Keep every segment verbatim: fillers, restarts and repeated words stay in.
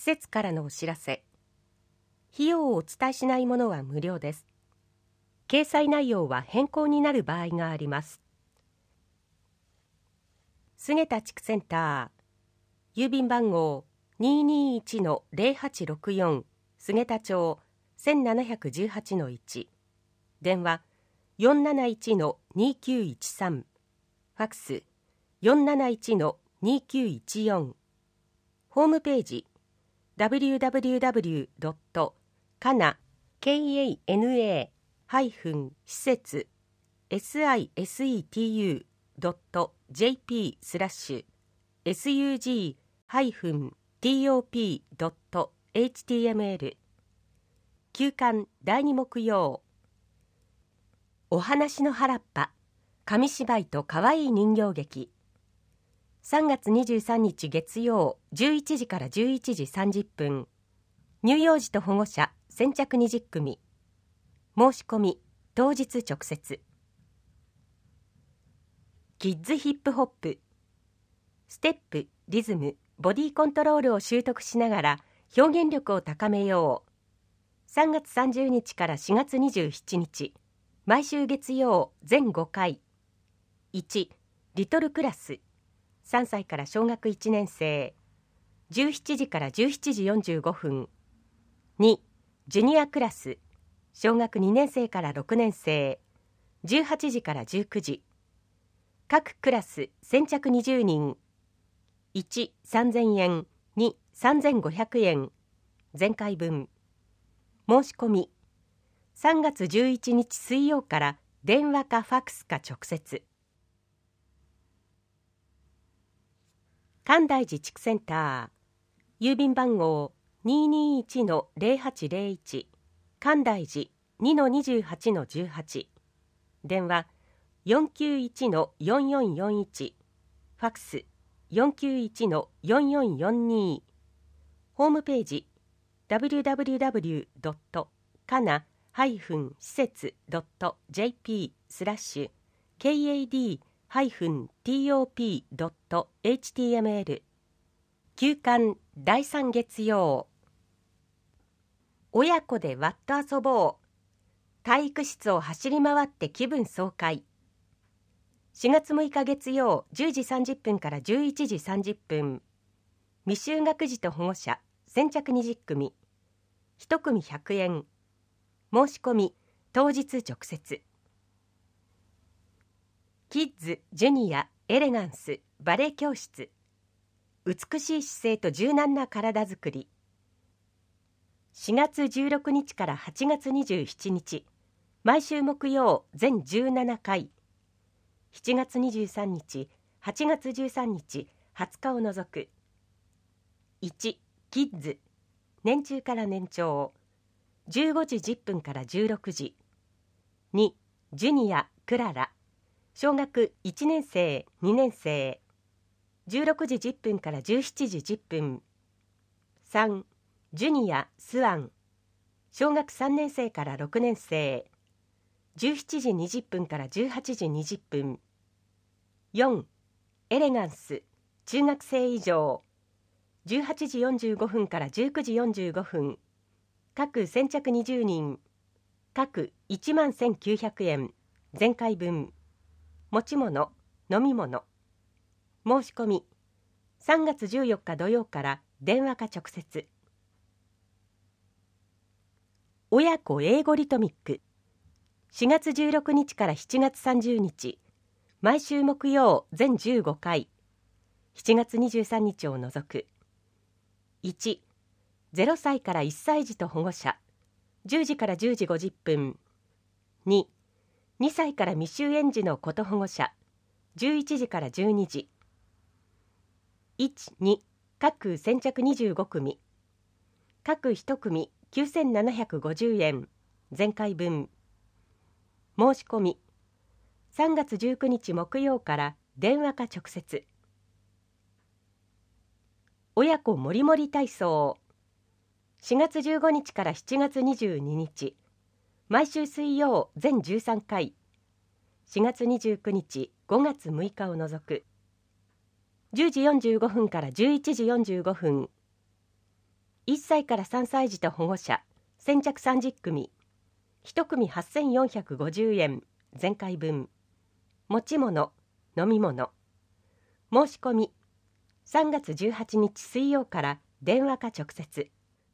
設からのお知らせ。費用をお伝えしないものは無料です。掲載内容は変更になる場合があります。菅田地区センター、郵便番号 にーにーいちのゼロはちろくよん 菅田町 せんななひゃくじゅうはちのいち、電話 よんなないちのにきゅういちさん、ファクス よんなないちのにきゅういちよん、ホームページ ダブリューダブリューダブリュードットかな ケーエーエヌエー 施設 セツ ドット ジェーピー スラッシュ エスユージー トップ ドット エイチティーエムエル 休刊だいに木曜、お話の原っぱ紙芝居とかわいい人形劇、さんがつにじゅうさんにち月曜じゅういちじからじゅういちじさんじゅっぷん、乳幼児と保護者先着にじゅっくみ、申し込み当日直接。キッズヒップホップ、ステップ、リズム、ボディコントロールを習得しながら表現力を高めよう。さんがつさんじゅうにちからしがつにじゅうしちにち、毎週月曜全ごかい。いち、リトルクラス、さんさいから小学いちねんせい、じゅうしちじからじゅうしちじよんじゅうごふん。に、ジュニアクラス、小学にねんせいからろくねんせい、じゅうはちじからじゅうくじ。各クラス先着にじゅうにん。いち、さんぜんえん、に、さんぜんごひゃくえん。全回分。申し込みさんがつじゅういちにち水曜から電話かファクスか直接。関大寺地区センター、郵便番号 にーにーいちのゼロはちゼロいち、関大寺 にのにじゅうはちのじゅうはち、電話 よんきゅういちのよんよんよんいち、ファクス よんきゅういちのよんよんよんに、ホームページ ダブリューダブリューダブリュードットかな施設 ドット ジェーピー スラッシュ ケーエーディー トップ ドット エイチティーエムエル 休刊だいさん月曜、親子でわっと遊ぼう、体育室を走り回って気分爽快。しがつむいか月曜じゅうじさんじゅっぷんからじゅういちじさんじゅっぷん、未就学児と保護者先着にじゅっくみ、いち組ひゃくえん。申し込み当日直接。キッズ、ジュニア、エレガンス、バレエ教室、美しい姿勢と柔軟な体づくり。しがつじゅうろくにちからはちがつにじゅうしちにち、毎週木曜全じゅうななかい。しちがつにじゅうさんにち、はちがつじゅうさんにち、はつかを除く。いち、キッズ、年中から年長、じゅうごじじゅっぷんからじゅうろくじ。に、ジュニア、クララ、小学いちねんせい、にねんせい、じゅうろくじじゅっぷんからじゅうしちじじゅっぷん。さん、ジュニア、スワン、小学さんねんせいからろくねんせい、じゅうしちじにじゅっぷんからじゅうはちじにじゅっぷん。よん、エレガンス、中学生以上、じゅうはちじよんじゅうごふんからじゅうくじよんじゅうごふん。各先着にじゅうにん。各いちまんせんきゅうひゃくえん。全回分。持ち物、飲み物。申し込みさんがつじゅうよっか土曜から電話か直接。親子英語リトミック、しがつじゅうろくにちからしちがつさんじゅうにち、毎週木曜全じゅうごかい。しちがつにじゅうさんにちを除く。いち、ゼロさいからいっさい児と保護者、じゅうじからじゅうじごじゅっぷん。に、にさいから未就園児の子と保護者、じゅういちじからじゅうにじ。いち、に、各先着にじゅうごくみ。各いち組きゅうせんななひゃくごじゅうえん。全回分。申し込みさんがつじゅうくにち木曜から電話か直接。親子もりもり体操、しがつじゅうごにちからしちがつにじゅうににち、毎週水曜全じゅうさんかい。しがつにじゅうくにち、ごがつむいかを除く。じゅうじよんじゅうごふんからじゅういちじよんじゅうごふん。 さいからさんさい児と保護者先着さんじゅっくみ、いち組はっせんよんひゃくごじゅうえん全回分。持ち物、飲み物。申し込みさんがつじゅうはちにち水曜から電話か直接。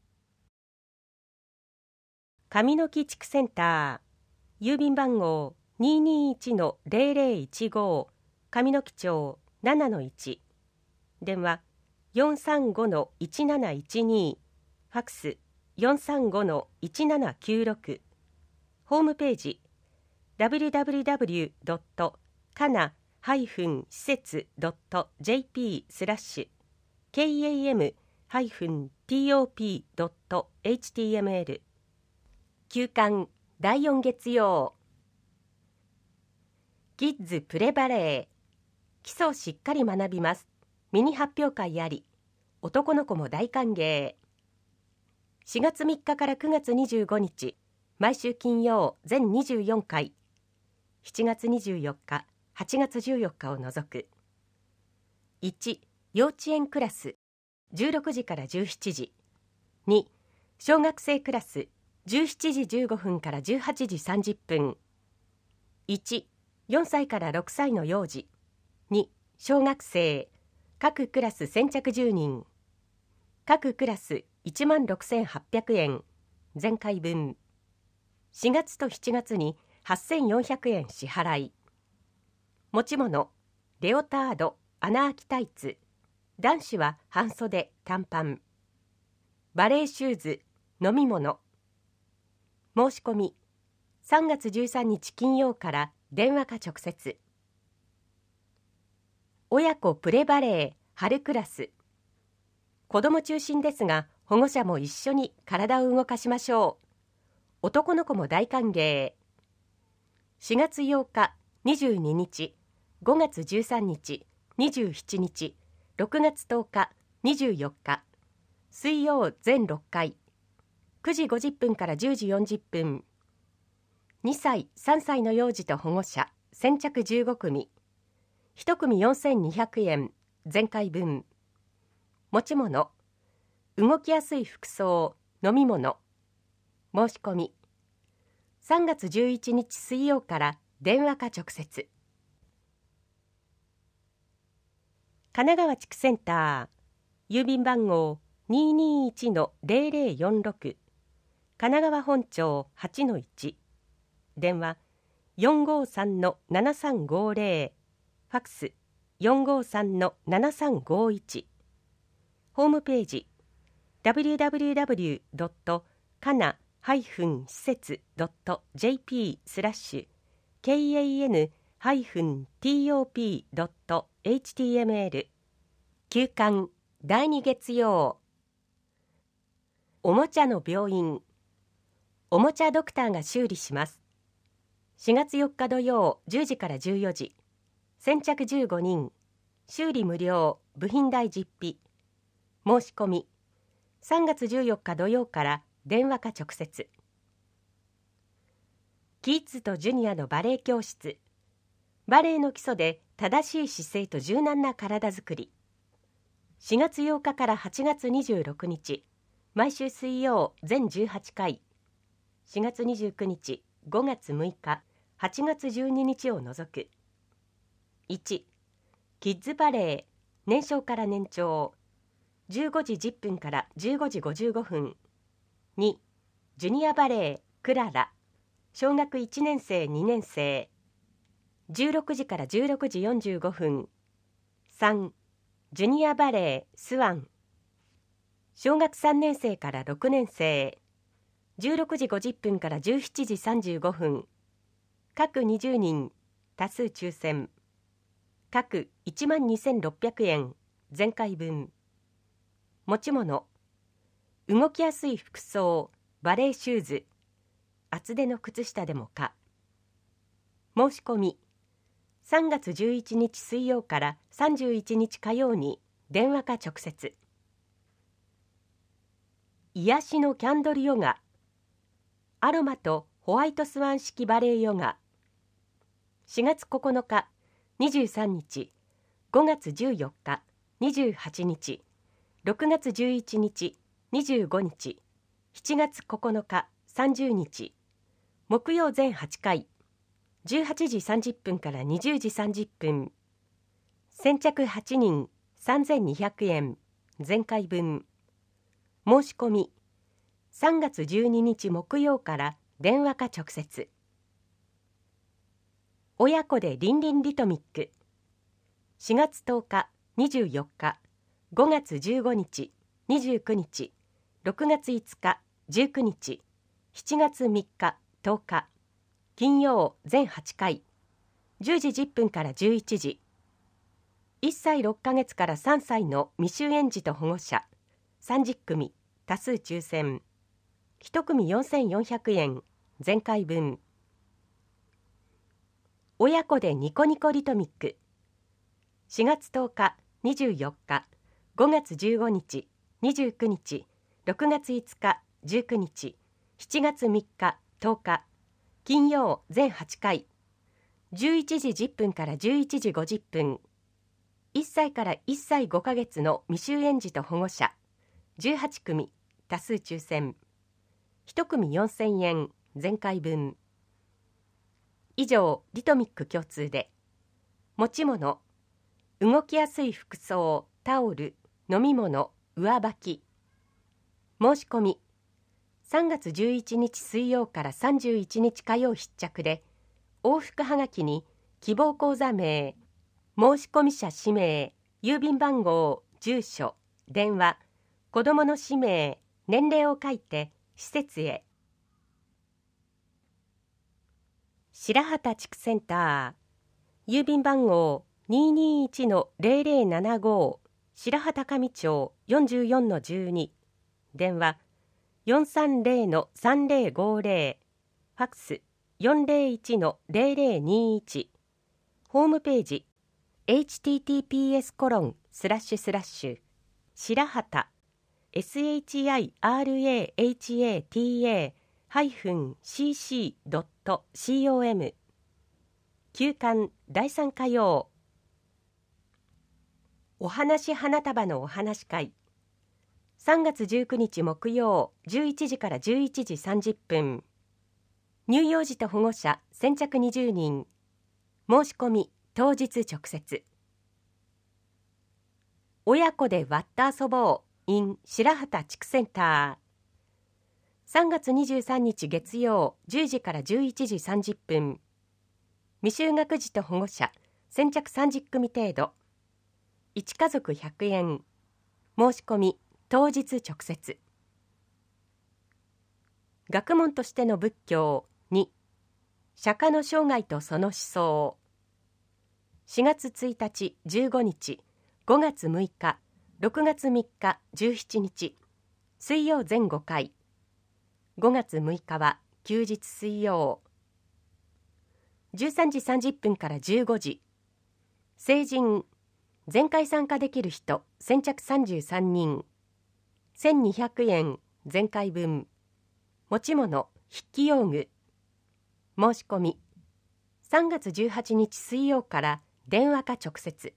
上野木地区センター、郵便番号 にーにーいちのゼロゼロいちご 上野木町 ななのいち、電話 よんさんごのいちなないちに、ファクス よんさんごのいちななきゅうろく、ホームページ ダブリューダブリューダブリュードットかな施設 ドットジェーピー スラッシュ ケーエーエム トップ ドット エイチティーエムエル。 休館だいよん月曜。キッズプレバレー、基礎をしっかり学びます。ミニ発表会あり、男の子も大歓迎。しがつみっかからくがつにじゅうごにち、毎週金曜全にじゅうよんかい、しちがつにじゅうよっか、はちがつじゅうよっかを除く。いち、幼稚園クラスじゅうろくじからじゅうしちじ。に、小学生クラスじゅうしちじじゅうごふんからじゅうはちじさんじゅっぷん。いち、よんさいからろくさいの幼児。に、小学生、各クラス先着じゅうにん。各クラスいちまんろくせんはっぴゃくえん全回分。しがつとしちがつにはっせんよんひゃくえん支払い。持ち物、レオタード、穴あきタイツ。男子は半袖、短パン。バレーシューズ、飲み物。申し込みさんがつじゅうさんにち金曜から電話か直接。親子プレバレー春クラス。子ども中心ですが保護者も一緒に体を動かしましょう。男の子も大歓迎。しがつようか、にじゅうににち、ごがつじゅうさんにち、にじゅうしちにち、ろくがつとおか、にじゅうよっか、水曜全ろっかい、くじごじゅっぷんからじゅうじよんじゅっぷん。にさい、さんさいの幼児と保護者先着じゅうごくみ、いち組よんせんにひゃくえん全回分。持ち物、動きやすい服装、飲み物。申し込みさんがつじゅういちにち水曜から電話か直接。神奈川地区センター、郵便番号 にーにーいちのゼロゼロよんろく、 神奈川本町 はちのいち、電話 よんごさんのななさんごゼロ、ファクス よんごさんのななさんごいち、ホームページ ダブリューダブリューダブリュードットかな施設 ドットジェーピー スラッシュ ケーエーエヌ トップ ドット エイチティーエムエル。 休館だいに月曜。おもちゃの病院、おもちゃドクターが修理します。しがつよっか土曜じゅうじからじゅうよじ、先着じゅうごにん、修理無料、部品代実費。申し込みさんがつじゅうよっか土曜から電話か直接。キッズとジュニアのバレエ教室。バレエの基礎で正しい姿勢と柔軟な体づくり。しがつようかからはちがつにじゅうろくにち、毎週水曜全じゅうはちかい、しがつにじゅうくにち、ごがつむいか、はちがつじゅうににちを除く。いち、キッズバレエ、年少から年長、じゅうごじじゅっぷんからじゅうごじごじゅうごふん。に、ジュニアバレエ、クララ、小学いちねんせいにねんせい、じゅうろくじからじゅうろくじよんじゅうごふん。さん、ジュニアバレエ、スワン、小学さんねんせいからろくねんせい、じゅうろくじごじゅっぷんからじゅうしちじさんじゅうごふん。各にじゅうにん、多数抽選。各いちまんにせんろっぴゃくえん全回分。持ち物、動きやすい服装、バレーシューズ、厚手の靴下でもか。申し込みさんがつじゅういちにち水曜からさんじゅういちにち火曜に電話か直接。癒しのキャンドルヨガ、アロマとホワイトスワン式バレエヨガ。しがつここのか、にじゅうさんにち、ごがつじゅうよっか、にじゅうはちにち、ろくがつじゅういちにち、 にじゅうごにち、しちがつここのかさんじゅうにち、木曜全はちかい、じゅうはちじさんじゅっぷんからにじゅうじさんじゅっぷん。先着はちにんさんぜんにひゃくえん、全回分。申し込みさんがつじゅうににち木曜から電話か直接。親子でリンリンリトミック。しがつとおか、にじゅうよっか、ごがつじゅうごにち、にじゅうくにち、ろくがついつか、じゅうくにち、しちがつみっか、とおか、金曜全はちかい、じゅうじじゅっぷんからじゅういちじ。いっさいろっかげつからさんさいの未就園児と保護者さんじゅっくみ、多数抽選。いちくみよんせんよんひゃくえん、全回分。親子でニコニコリトミック。しがつとおか、にじゅうよっか、ごがつじゅうごにち、にじゅうくにち、ろくがついつか、じゅうくにち、しちがつみっか、とおか、金曜全はちかい、じゅういちじじゅっぷんからじゅういちじごじゅっぷん。いっさいからいっさいごかげつの未就園児と保護者じゅうはちくみ、多数抽選。いちくみよんせんえん、全回分。以上、リトミック共通で持ち物、動きやすい服装、タオル、飲み物、上履き。申し込みさんがつじゅういちにち水曜からさんじゅういちにち火曜必着で、往復はがきに希望口座名、申込者氏名、郵便番号、住所、電話、子どもの氏名、年齢を書いて施設へ。白畑地区センター、郵便番号 にーにーいちのぜろぜろななご、白畑上町 よんじゅうよんのじゅうに、電話 よんさんぜろのさんぜろごぜろ、ファックス よんぜろいちのぜろぜろにいち、ホームページ エイチティーティーピーエスコロンスラッシュスラッシュ白畑 シャラシーシードットコム 休刊だいさん火曜。お話花束のお話会。さんがつじゅうくにち木曜じゅういちじからじゅういちじさんじゅっぷん。乳幼児と保護者先着にじゅうにん。申し込み当日直接。親子で割って遊ぼう in 白畑地区センター。さんがつにじゅうさんにち月曜じゅうじからじゅういちじさんじゅっぷん。未就学児と保護者先着さんじゅっくみ程度。いち家族ひゃくえん。申し込み当日直接。学問としての仏教に釈迦の生涯とその思想。しがつついたちじゅうごにち、ごがつむいか、ろくがつみっかじゅうしちにち、水曜全ごかい。ごがつむいかは休日水曜。じゅうさんじさんじゅっぷんからじゅうごじ。成人全回参加できる人先着さんじゅうさんにん。せんにひゃくえん全回分。持ち物筆記用具。申し込みさんがつじゅうはちにち水曜から電話か直接。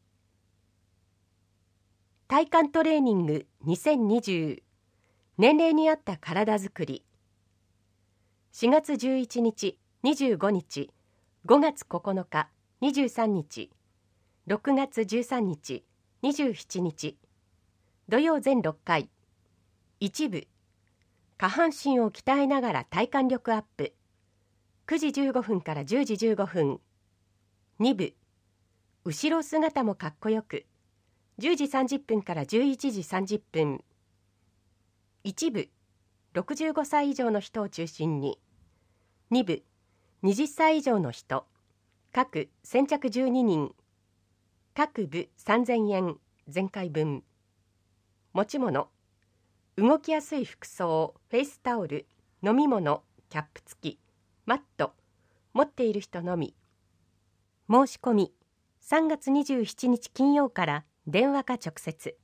体幹トレーニングにせんにじゅう、年齢に合った体づくり。しがつじゅういちにち、にじゅうごにち、ごがつここのか、にじゅうさんにち、ろくがつじゅうさんにち、にじゅうしちにち、土曜全ろっかい。一部下半身を鍛えながら体幹力アップ。くじじゅうごふんからじゅうじじゅうごふん。に部後ろ姿もかっこよく。じゅうじさんじゅっぷんからじゅういちじさんじゅっぷん。一部ろくじゅうごさい以上の人を中心に。に部はたち以上の人。各先着じゅうににん。各部さんぜんえん全回分。持ち物動きやすい服装、フェイスタオル、飲み物、キャップ付き、マット、持っている人のみ。申し込みさんがつにじゅうしちにち金曜から電話か直接。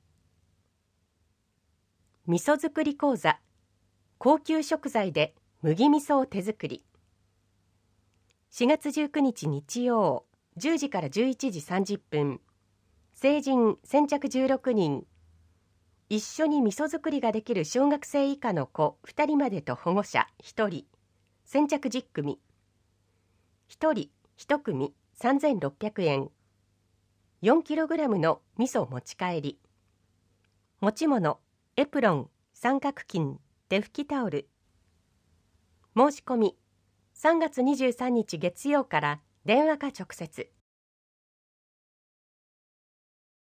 味噌作り講座。高級食材で麦味噌を手作り。しがつじゅうくにち日曜じゅうじからじゅういちじさんじゅっぷん。成人先着じゅうろくにん。 一緒に味噌作りができる小学生以下の子ふたりまでと保護者ひとり、先着じゅっくみ、ひとりいち組さんぜんろっぴゃくえん。よんキログラム の味噌持ち帰り。持ち物、エプロン、三角巾、手拭きタオル。申し込み、さんがつにじゅうさんにち月曜から電話か直接。